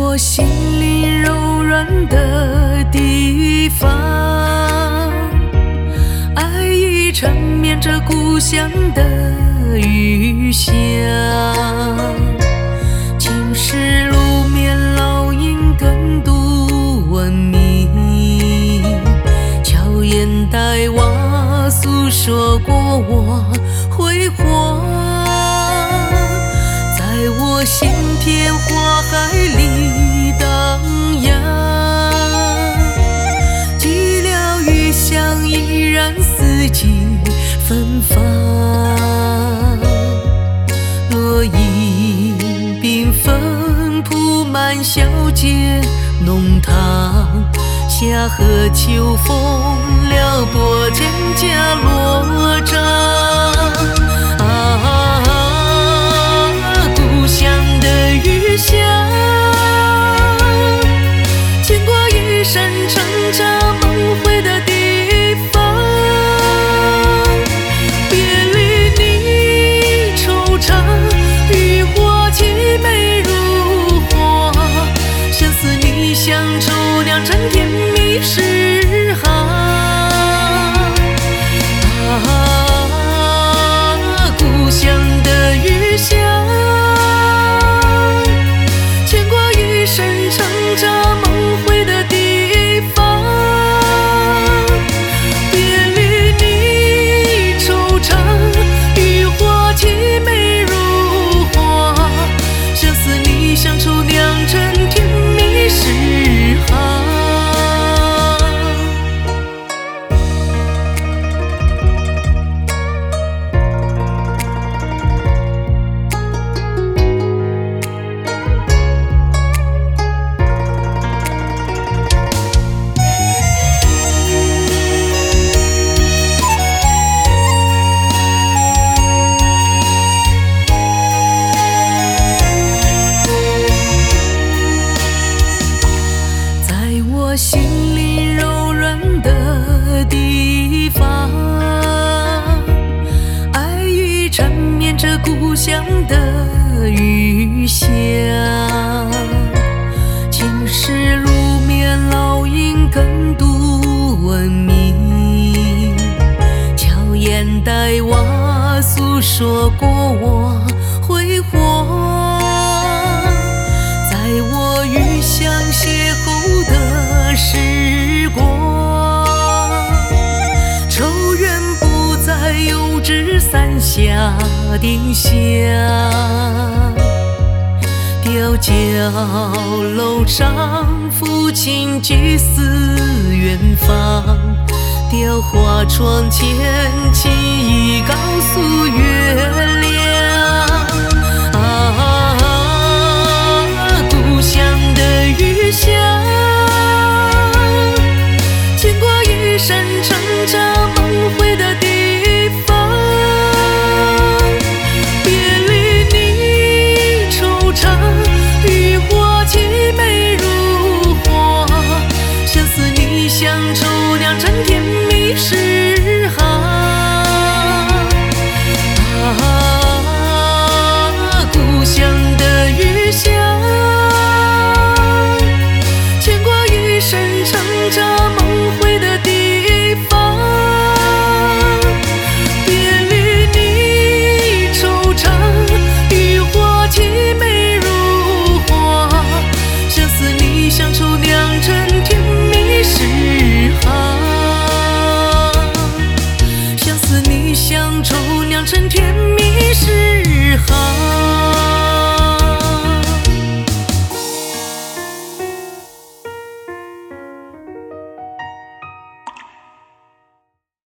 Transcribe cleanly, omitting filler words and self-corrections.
我心灵柔软的地方，爱已缠绵着故乡的余香。青石路面烙印更独文明，巧言带瓦诉说过我辉煌。在我心田花海里荡漾，寂寥余香依然四季芬芳。落英缤纷铺满小街弄堂，夏和秋风撩拨蒹葭罗帐。故乡的余香，牵挂一生成长梦回的地方。别离你惆怅，渔火凄美如画，相思你乡愁酿成甜蜜诗行。故乡的余香，成长梦回的地方。别离你惆怅，渔火凄美如画，相思你乡愁酿成甜蜜诗行。心灵柔软的地方，爱已缠绵着故乡的余香。青石路面烙印更独文明，巧言带瓦诉说过我辉煌。在我余香邂逅的时光，愁怨不再有枝伞下丁香。吊脚楼上，父亲祭祀远方。雕花窗前，情意告诉月亮。故乡的余香，牵挂一生成长梦回的地方。别离你惆怅，渔火凄美如画，相思你乡愁酿成甜蜜诗行。故乡的余香，牵挂一生成长梦回的地方。别离你惆怅，渔火凄美如画，相思你乡愁酿成甜蜜诗行。相思你乡愁酿成甜蜜